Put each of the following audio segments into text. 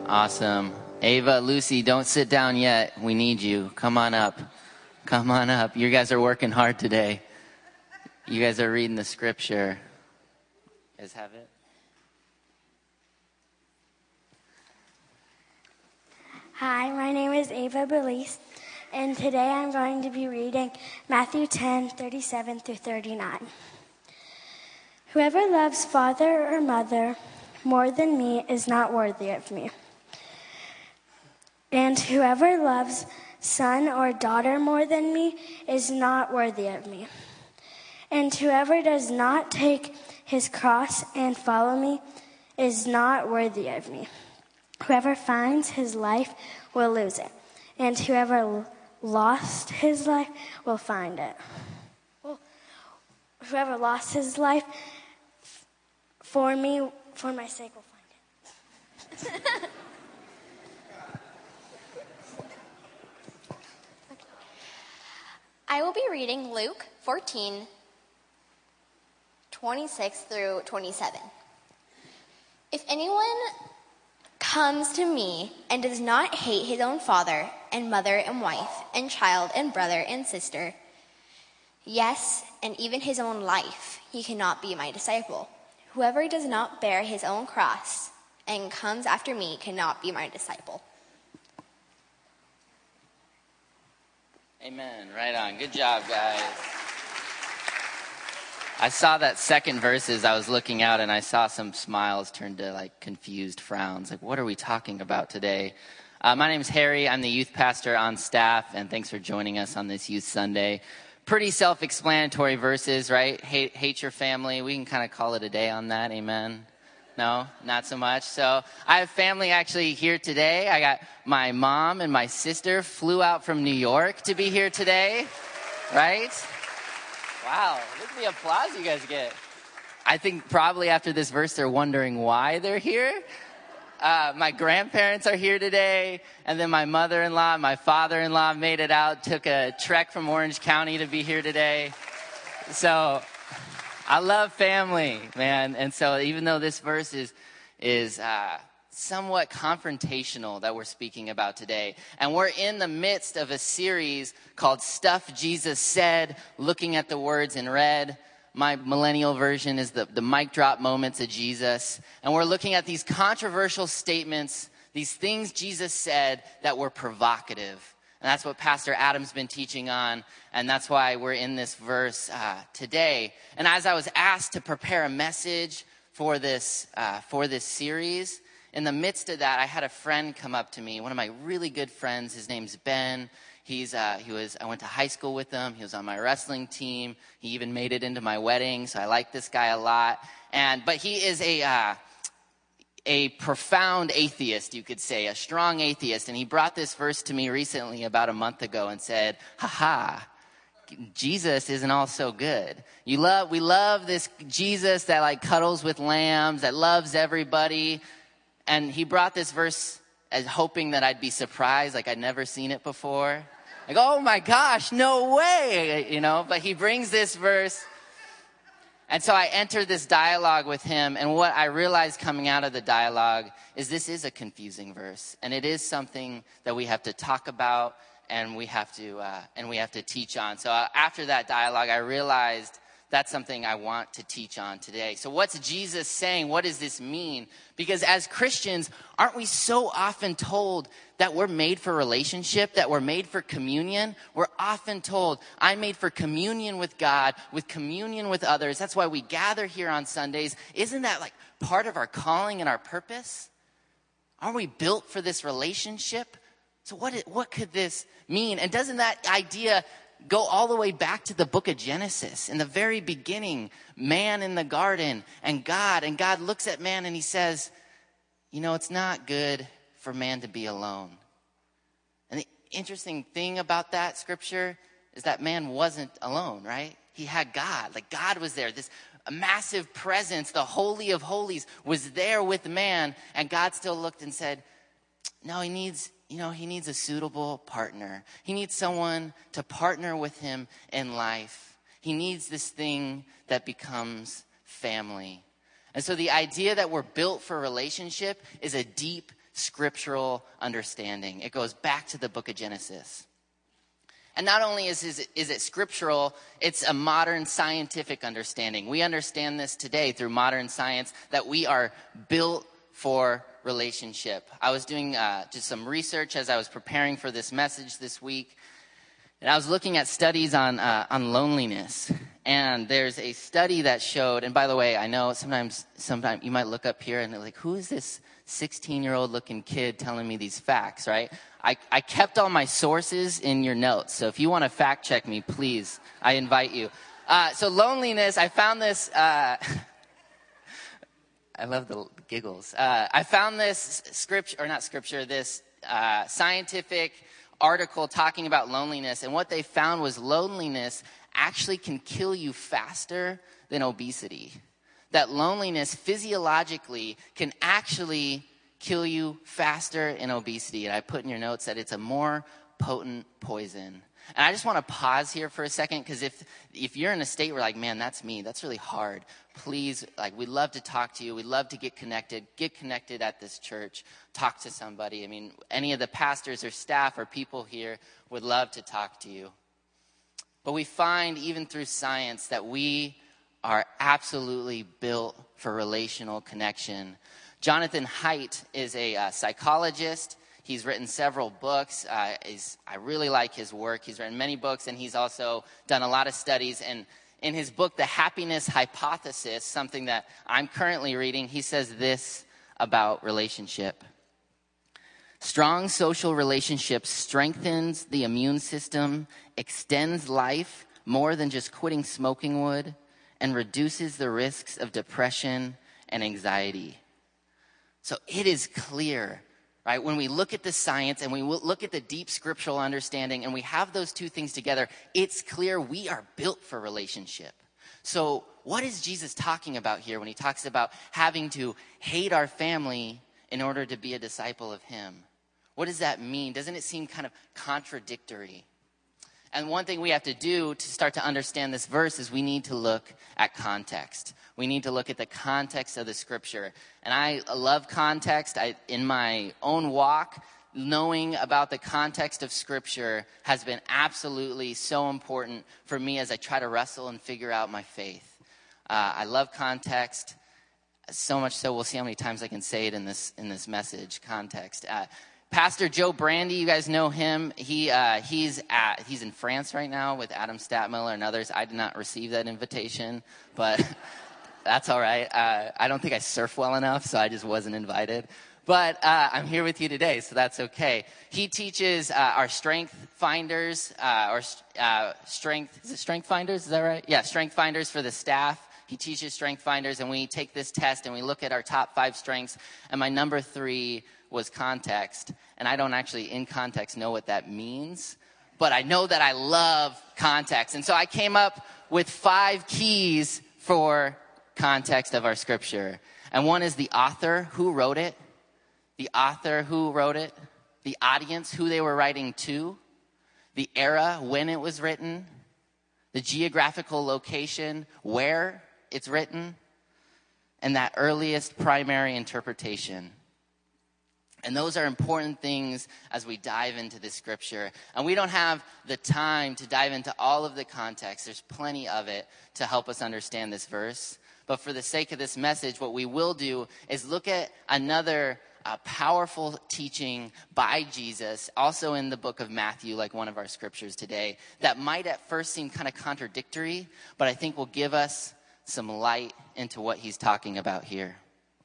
Awesome. Ava, Lucy, don't sit down yet. We need you. Come on up. Come on up. You guys are working hard today. You guys are reading the scripture. You guys have it? Hi, my name is Ava Belize, and today I'm going to be reading Matthew 10:37 through 39. Whoever loves father or mother more than me is not worthy of me. And whoever loves son or daughter more than me is not worthy of me. And whoever does not take his cross and follow me is not worthy of me. Whoever finds his life will lose it, and whoever lost his life will find it. Well, whoever lost his life for my sake, will find it. I will be reading Luke 14:26 through 27. If anyone comes to me and does not hate his own father and mother and wife and child and brother and sister, yes, and even his own life, he cannot be my disciple. Whoever does not bear his own cross and comes after me cannot be my disciple. Amen. Right on. Good job, guys. I saw that second verse as I was looking out, and I saw some smiles turn to like confused frowns. Like, what are we talking about today? My name is Harry. I'm the youth pastor on staff, and thanks for joining us on this Youth Sunday. Pretty self-explanatory verses, right? Hate your family. We can kind of call it a day on that. Amen. No, not so much. So I have family actually here today. I got my mom and my sister flew out from New York to be here today, right? Wow, look at the applause you guys get. I think probably after this verse they're wondering why they're here. My grandparents are here today, and then my mother-in-law and my father-in-law made it out, took a trek from Orange County to be here today. So I love family, man. And so even though this verse is somewhat confrontational that we're speaking about today, and we're in the midst of a series called Stuff Jesus Said, looking at the words in red. My millennial version is the mic drop moments of Jesus. And we're looking at these controversial statements, these things Jesus said that were provocative. And that's what Pastor Adam's been teaching on. And that's why we're in this verse today. And as I was asked to prepare a message for this series, in the midst of that, I had a friend come up to me, one of my really good friends. His name's Ben. I went to high school with him. He was on my wrestling team. He even made it into my wedding. So I like this guy a lot. But he is a profound atheist, you could say, a strong atheist. And he brought this verse to me recently about a month ago and said, Jesus isn't all so good. We love this Jesus that like cuddles with lambs, that loves everybody. And he brought this verse as hoping that I'd be surprised, like I'd never seen it before. Like, oh my gosh, no way, but he brings this verse. And so I entered this dialogue with him, and what I realized coming out of the dialogue is this is a confusing verse, and it is something that we have to talk about and we have to teach on. So after that dialogue, I realized that's something I want to teach on today. So what's Jesus saying? What does this mean? Because as Christians, aren't we so often told that we're made for relationship, that we're made for communion? We're often told, I'm made for communion with God, with communion with others. That's why we gather here on Sundays. Isn't that like part of our calling and our purpose? Aren't we built for this relationship? So what could this mean? And doesn't that idea go all the way back to the book of Genesis? In the very beginning, man in the garden and God looks at man and he says, it's not good for man to be alone. And the interesting thing about that scripture is that man wasn't alone, right? He had God. Like God was there. This massive presence, the Holy of Holies, was there with man. And God still looked and said, no, he needs a suitable partner. He needs someone to partner with him in life. He needs this thing that becomes family. And so the idea that we're built for relationship is a deep scriptural understanding. It goes back to the book of Genesis. And not only is it scriptural, it's a modern scientific understanding. We understand this today through modern science, that we are built for relationship. I was doing just some research as I was preparing for this message this week. And I was looking at studies on loneliness. And there's a study that showed, and by the way, I know sometimes you might look up here and they're like, who is this 16-year-old looking kid telling me these facts, right? I kept all my sources in your notes. So if you want to fact check me, please, I invite you. So loneliness, I found this, I love the giggles. I found this this scientific article talking about loneliness. And what they found was loneliness actually can kill you faster than obesity. That loneliness physiologically can actually kill you faster than obesity. And I put in your notes that it's a more potent poison. And I just want to pause here for a second, because if you're in a state where like, man, that's me, that's really hard, please, like, we'd love to talk to you. We'd love to get connected at this church. Talk to somebody. I mean, any of the pastors or staff or people here would love to talk to you. But we find even through science that we are absolutely built for relational connection. Jonathan Haidt is a psychologist. He's written several books. I really like his work. He's written many books, and he's also done a lot of studies. And in his book, The Happiness Hypothesis, something that I'm currently reading, he says this about relationship. Strong social relationships strengthens the immune system, extends life more than just quitting smoking would, and reduces the risks of depression and anxiety. So it is clear, right? When we look at the science and we look at the deep scriptural understanding and we have those two things together, it's clear we are built for relationship. So what is Jesus talking about here when he talks about having to hate our family in order to be a disciple of him? What does that mean? Doesn't it seem kind of contradictory? And one thing we have to do to start to understand this verse is we need to look at context. We need to look at the context of the scripture. And I love context. In my own walk, knowing about the context of scripture has been absolutely so important for me as I try to wrestle and figure out my faith. I love context, so much so we'll see how many times I can say it in this message, context. Pastor Joe Brandy, you guys know him. He's in France right now with Adam Statmiller and others. I did not receive that invitation, but that's all right. I don't think I surf well enough, so I just wasn't invited. But I'm here with you today, so that's okay. He teaches our Strength Finders, Strength Finders, is that right? Yeah, Strength Finders for the staff. He teaches Strength Finders, and we take this test and we look at our top 5 strengths. And my number 3 was context. And I don't actually, in context, know what that means. But I know that I love context. And so I came up with 5 keys for context of our scripture. And one is the author, who wrote it. The author, who wrote it. The audience, who they were writing to. The era, when it was written. The geographical location, where it's written. And that earliest primary interpretation. And those are important things as we dive into this scripture. And we don't have the time to dive into all of the context. There's plenty of it to help us understand this verse. But for the sake of this message, what we will do is look at another powerful teaching by Jesus, also in the book of Matthew, like one of our scriptures today, that might at first seem kind of contradictory, but I think will give us some light into what he's talking about here.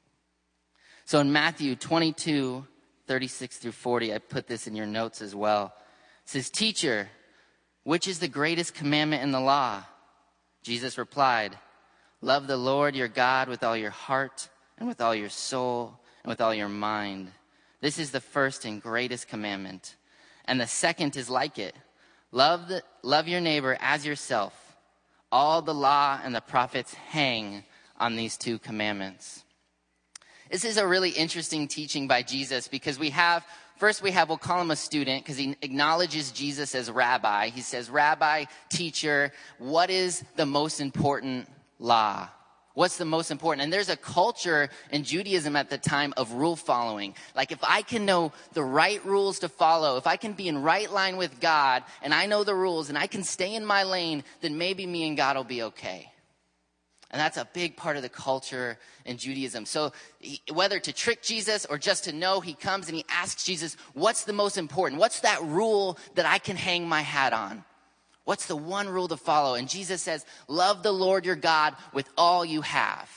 So in Matthew 22, 36 through 40, I put this in your notes as well. It says, "Teacher, which is the greatest commandment in the law?" Jesus replied, "Love the Lord your God with all your heart and with all your soul and with all your mind. This is the first and greatest commandment. And the second is like it. Love your neighbor as yourself. All the law and the prophets hang on these 2 commandments." This is a really interesting teaching by Jesus because we'll call him a student because he acknowledges Jesus as rabbi. He says, "Rabbi, teacher, what is the most important law? What's the most important? And there's a culture in Judaism at the time of rule following. Like if I can know the right rules to follow, if I can be in right line with God and I know the rules and I can stay in my lane, then maybe me and God will be okay. And that's a big part of the culture in Judaism. So whether to trick Jesus or just to know, he comes and he asks Jesus, what's the most important? What's that rule that I can hang my hat on? What's the one rule to follow? And Jesus says, love the Lord your God with all you have.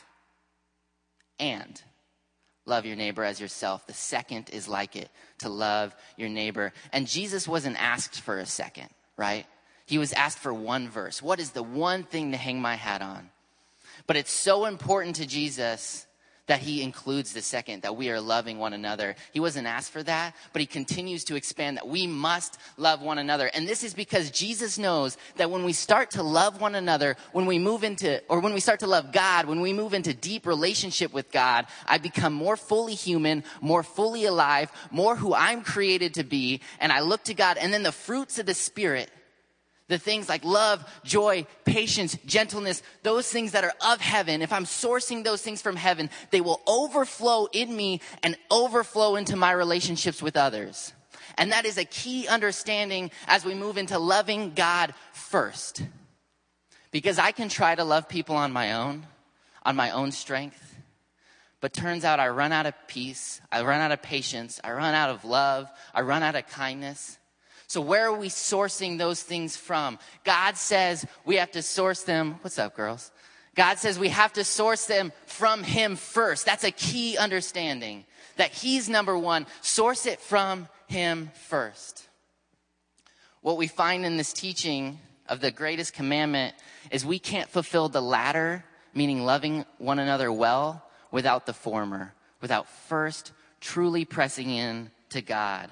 And love your neighbor as yourself. The second is like it, to love your neighbor. And Jesus wasn't asked for a second, right? He was asked for one verse. What is the one thing to hang my hat on? But it's so important to Jesus that he includes the second, that we are loving one another. He wasn't asked for that, but he continues to expand that we must love one another. And this is because Jesus knows that when we start to love one another, when we start to love God, when we move into deep relationship with God, I become more fully human, more fully alive, more who I'm created to be. And I look to God, and then the fruits of the Spirit, the things like love, joy, patience, gentleness, those things that are of heaven, if I'm sourcing those things from heaven, they will overflow in me and overflow into my relationships with others. And that is a key understanding as we move into loving God first. Because I can try to love people on my own strength. But turns out I run out of peace, I run out of patience, I run out of love, I run out of kindness. So where are we sourcing those things from? God says we have to source them. What's up, girls? God says we have to source them from him first. That's a key understanding, that he's number one. Source it from him first. What we find in this teaching of the greatest commandment is we can't fulfill the latter, meaning loving one another well, without the former, without first truly pressing in to God.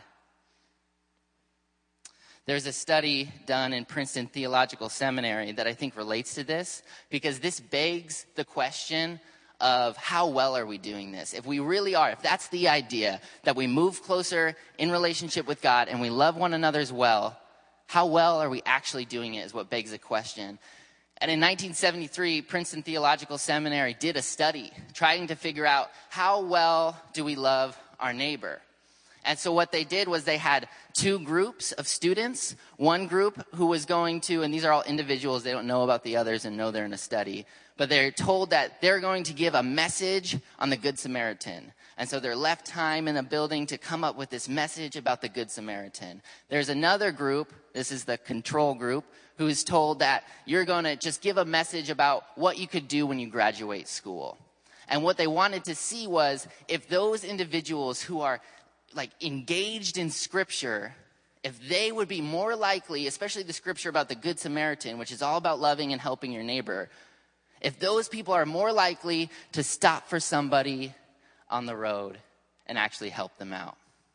There's a study done in Princeton Theological Seminary that I think relates to this, because this begs the question of how well are we doing this? If we really are, if that's the idea, that we move closer in relationship with God and we love one another as well, how well are we actually doing it is what begs the question. And in 1973, Princeton Theological Seminary did a study trying to figure out how well do we love our neighbor. And so what they did was they had two groups of students. One group who was going to, and these are all individuals, they don't know about the others and know they're in a study, but they're told that they're going to give a message on the Good Samaritan. And so they're left time in a building to come up with this message about the Good Samaritan. There's another group, this is the control group, who is told that you're going to just give a message about what you could do when you graduate school. And what they wanted to see was if those individuals who are like engaged in scripture, if they would be more likely, especially the scripture about the Good Samaritan, which is all about loving and helping your neighbor, if those people are more likely to stop for somebody on the road and actually help them out.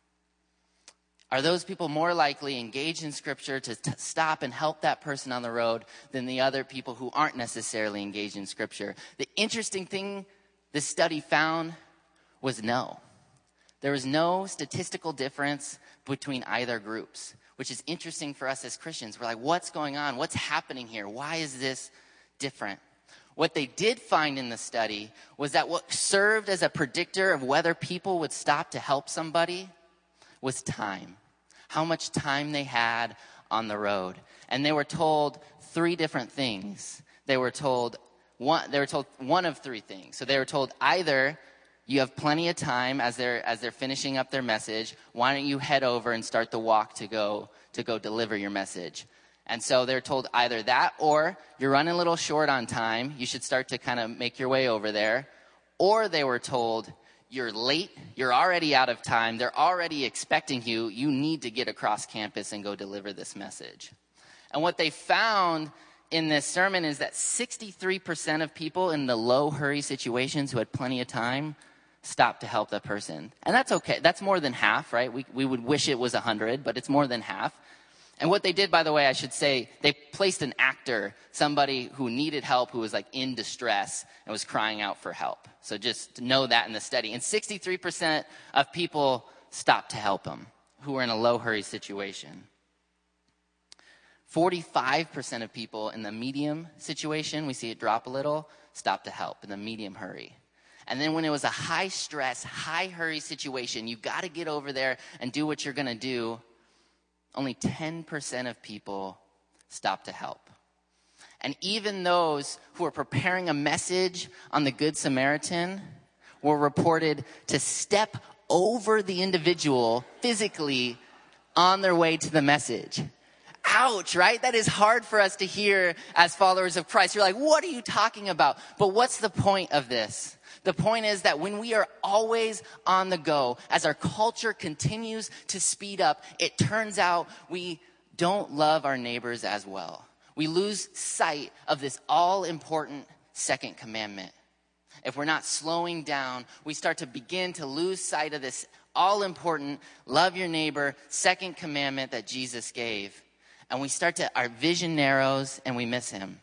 Are those people more likely engaged in scripture to stop and help that person on the road than the other people who aren't necessarily engaged in scripture? The interesting thing this study found was no. There was no statistical difference between either groups, which is interesting for us as Christians. We're like, what's going on? What's happening here? Why is this different? What they did find in the study was that what served as a predictor of whether people would stop to help somebody was time. How much time they had on the road. And they were told three different things. They were told one of three things. So they were told either you have plenty of time as they're finishing up their message. Why don't you head over and start the walk to go deliver your message? And so they're told either that, or you're running a little short on time. You should start to kind of make your way over there. Or they were told you're late. You're already out of time. They're already expecting you. You need to get across campus and go deliver this message. And what they found in this sermon is that 63% of people in the low hurry situations who had plenty of time stop to help that person. And that's okay. That's more than half, right? We would wish it was 100, but it's more than half. And what they did, by the way, I should say, they placed an actor, somebody who needed help, who was like in distress and was crying out for help. So just know that in the study. And 63% of people stopped to help them who were in a low hurry situation. 45% of people in the medium situation, we see it drop a little, stop to help in the medium hurry. And then when it was a high stress, high hurry situation, you got to get over there and do what you're going to do, only 10% of people stop to help. And even those who are preparing a message on the Good Samaritan were reported to step over the individual physically on their way to the message. Ouch, right? That is hard for us to hear as followers of Christ. You're like, what are you talking about? But what's the point of this? The point is that when we are always on the go, as our culture continues to speed up, it turns out we don't love our neighbors as well. We lose sight of this all-important second commandment. If we're not slowing down, we start to begin to lose sight of this all-important, love your neighbor, second commandment that Jesus gave. And we start to, our vision narrows and we miss him.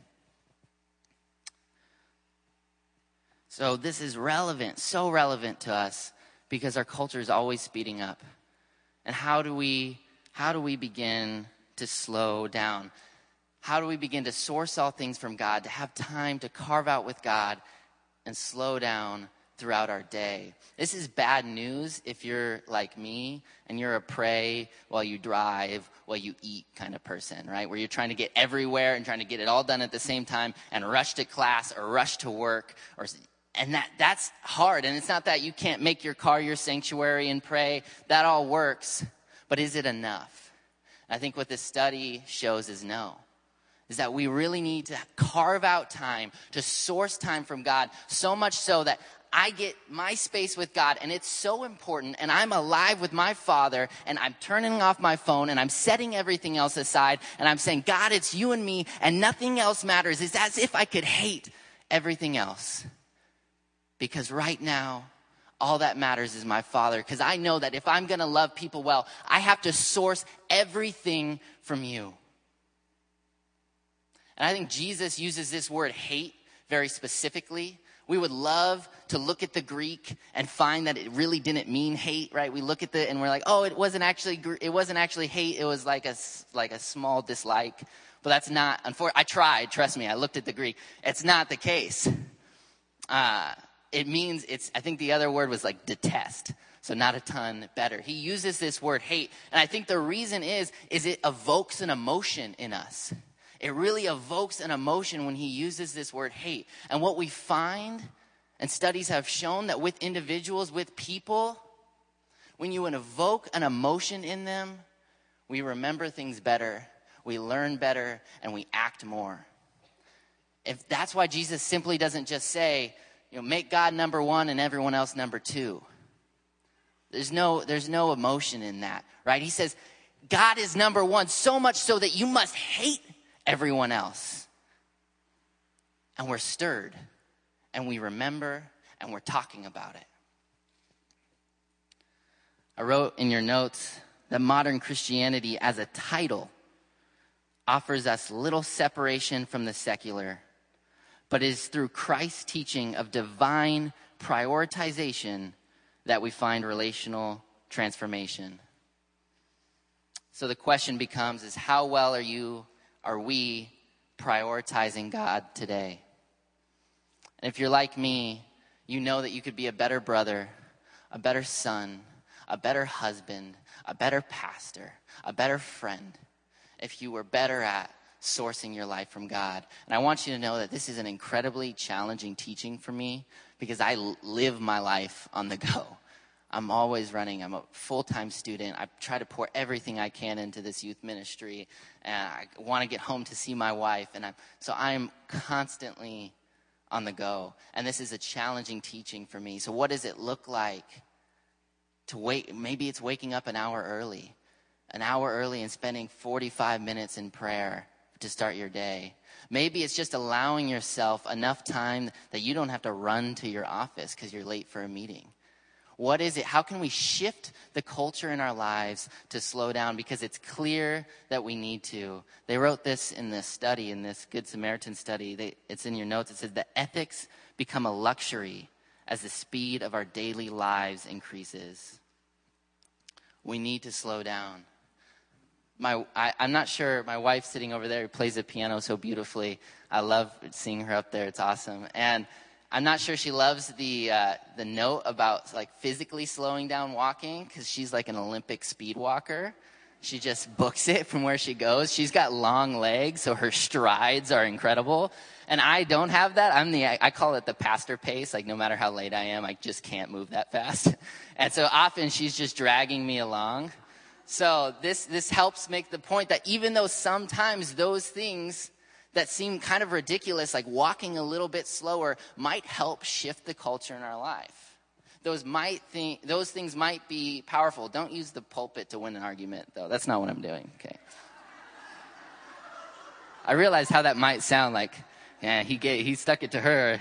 So this is relevant, so relevant to us because our culture is always speeding up. And how do we begin to slow down? How do we begin to source all things from God, to have time to carve out with God and slow down throughout our day? This is bad news if you're like me and you're a pray while you drive, while you eat kind of person, right? Where you're trying to get everywhere and trying to get it all done at the same time and rush to class or rush to work. And that's hard. And it's not that you can't make your car your sanctuary and pray. That all works. But is it enough? I think what this study shows is no. Is that we really need to carve out time to source time from God, so much so that I get my space with God and it's so important and I'm alive with my Father and I'm turning off my phone and I'm setting everything else aside and I'm saying, God, it's you and me and nothing else matters. It's as if I could hate everything else. Because right now, all that matters is my Father. Because I know that if I'm going to love people well, I have to source everything from you. And I think Jesus uses this word hate very specifically. We would love to look at the Greek and find that it really didn't mean hate, right? We look at and we're like, oh, it wasn't actually hate. It was like a small dislike. But that's not, unfortunately, I tried, trust me, I looked at the Greek. It's not the case. It means I think the other word was like detest. So not a ton better. He uses this word hate. And I think the reason is it evokes an emotion in us. It really evokes an emotion when he uses this word hate. And what we find, and studies have shown that with individuals, with people, when you evoke an emotion in them, we remember things better, we learn better, and we act more. If that's why Jesus simply doesn't just say, make God number one and everyone else number two. There's no emotion in that, right? He says, God is number one, so much so that you must hate everyone else. And we're stirred, and we remember, and we're talking about it. I wrote in your notes that modern Christianity as a title offers us little separation from the secular, but it is through Christ's teaching of divine prioritization that we find relational transformation. So the question becomes is how well are we prioritizing God today? And if you're like me, you know that you could be a better brother, a better son, a better husband, a better pastor, a better friend, if you were better at sourcing your life from God. And I want you to know that this is an incredibly challenging teaching for me because I live my life on the go. I'm always running. I'm a full-time student. I try to pour everything I can into this youth ministry. And I want to get home to see my wife. So I'm constantly on the go. And this is a challenging teaching for me. So what does it look like to wait? Maybe it's waking up an hour early and spending 45 minutes in prayer to start your day. Maybe it's just allowing yourself enough time that you don't have to run to your office because you're late for a meeting. What is it? How can we shift the culture in our lives to slow down? Because it's clear that we need to. They wrote this in this study, in this Good Samaritan study. It's in your notes. It says that ethics become a luxury as the speed of our daily lives increases. We need to slow down. I'm not sure, my wife sitting over there who plays the piano so beautifully. I love seeing her up there. It's awesome. And I'm not sure she loves the note about like physically slowing down walking, because she's like an Olympic speed walker. She just books it from where she goes. She's got long legs, so her strides are incredible. And I don't have that. I call it the pastor pace. Like no matter how late I am, I just can't move that fast. And so often she's just dragging me along. So this helps make the point that even though sometimes those things that seem kind of ridiculous, like walking a little bit slower, might help shift the culture in our life. Those things might be powerful. Don't use the pulpit to win an argument, though. That's not what I'm doing. Okay. I realize how that might sound like, yeah, he stuck it to her.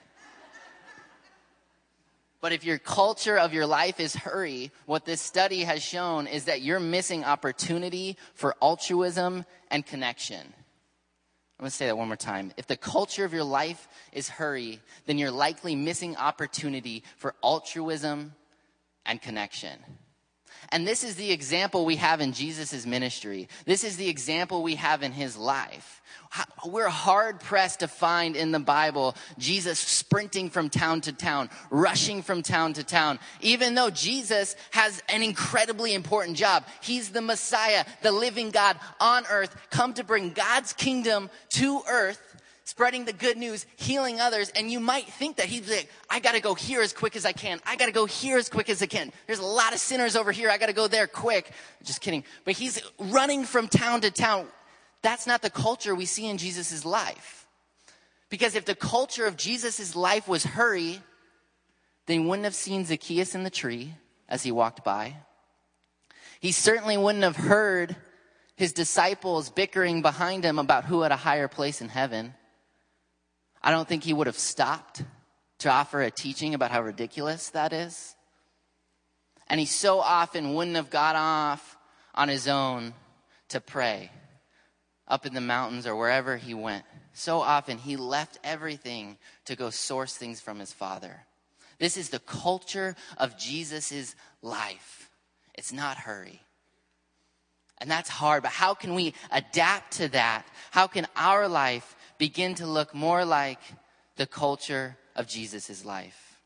But if your culture of your life is hurry, what this study has shown is that you're missing opportunity for altruism and connection. I'm going to say that one more time. If the culture of your life is hurry, then you're likely missing opportunity for altruism and connection. And this is the example we have in Jesus' ministry. This is the example we have in his life. We're hard-pressed to find in the Bible Jesus sprinting from town to town, rushing from town to town, even though Jesus has an incredibly important job. He's the Messiah, the living God on earth, come to bring God's kingdom to earth, spreading the good news, healing others. And you might think that he's like, I got to go here as quick as I can. I got to go here as quick as I can. There's a lot of sinners over here. I got to go there quick. Just kidding. But he's running from town to town. That's not the culture we see in Jesus' life. Because if the culture of Jesus' life was hurry, then he wouldn't have seen Zacchaeus in the tree as he walked by. He certainly wouldn't have heard his disciples bickering behind him about who had a higher place in heaven. I don't think he would have stopped to offer a teaching about how ridiculous that is. And he so often wouldn't have got off on his own to pray up in the mountains or wherever he went. So often he left everything to go source things from his Father. This is the culture of Jesus' life. It's not hurry. And that's hard, but how can we adapt to that? How can our life begin to look more like the culture of Jesus' life?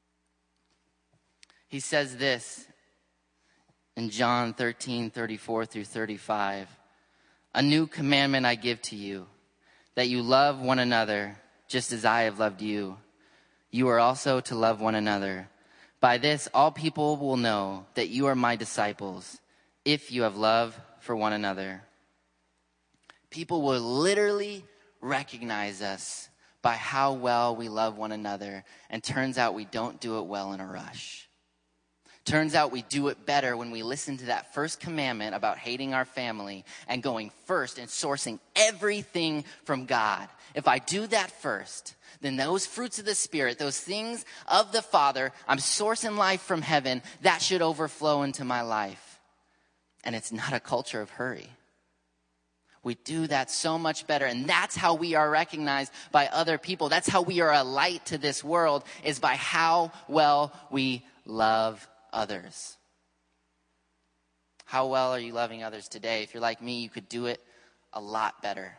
He says this in John 13:34-35. A new commandment I give to you, that you love one another just as I have loved you. You are also to love one another. By this, all people will know that you are my disciples, if you have love for one another. People will literally recognize us by how well we love one another. And turns out we don't do it well in a rush. Turns out we do it better when we listen to that first commandment about hating our family and going first and sourcing everything from God. If I do that first, then those fruits of the Spirit, those things of the Father, I'm sourcing life from heaven, that should overflow into my life. And it's not a culture of hurry. We do that so much better. And that's how we are recognized by other people. That's how we are a light to this world, is by how well we love others. How well are you loving others today? If you're like me, you could do it a lot better.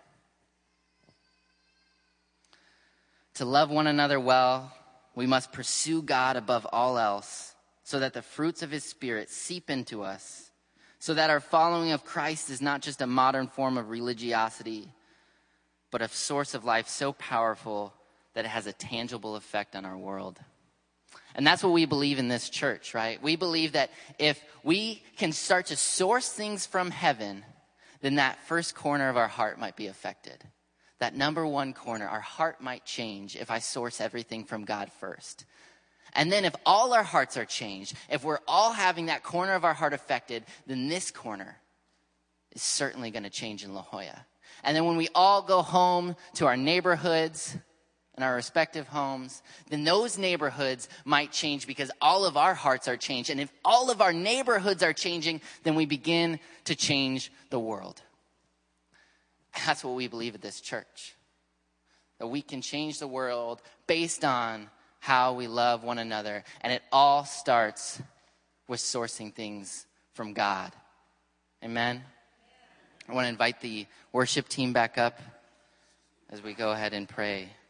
To love one another well, we must pursue God above all else, so that the fruits of his Spirit seep into us, so that our following of Christ is not just a modern form of religiosity, but a source of life so powerful that it has a tangible effect on our world. And that's what we believe in this church, right? We believe that if we can start to source things from heaven, then that first corner of our heart might be affected. That number one corner, our heart might change if I source everything from God first. And then if all our hearts are changed, if we're all having that corner of our heart affected, then this corner is certainly going to change in La Jolla. And then when we all go home to our neighborhoods and our respective homes, then those neighborhoods might change because all of our hearts are changed. And if all of our neighborhoods are changing, then we begin to change the world. That's what we believe at this church. That we can change the world based on how we love one another. And it all starts with sourcing things from God. Amen? I want to invite the worship team back up as we go ahead and pray.